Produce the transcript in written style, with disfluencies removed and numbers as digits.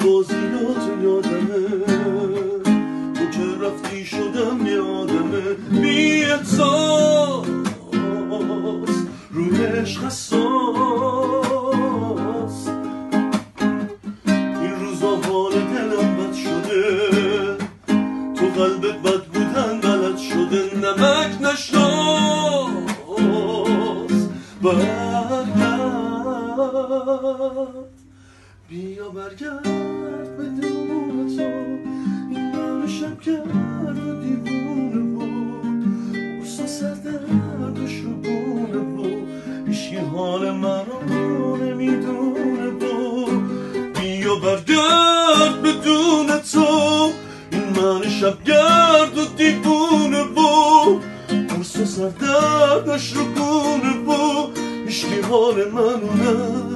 بازیات یادمه، تو که رفتی شدم یه آدمه بی احساس، رو عشق حساس. این روزا حال دلم بد شده، تو قلبت بد بودن بلد شده، نمک نشناس. برگرد بیا برگرد بدون تو، این من شب کرد و دیوونه بود، بوسا سردرد و شبونه بود، هیچکی حال من رو نمیدونه بود. بیا برگرد بدون تو، این من شب گرد و دیوونه بود، بوسا سردرد و شبونه بود، هیچکی حال من رو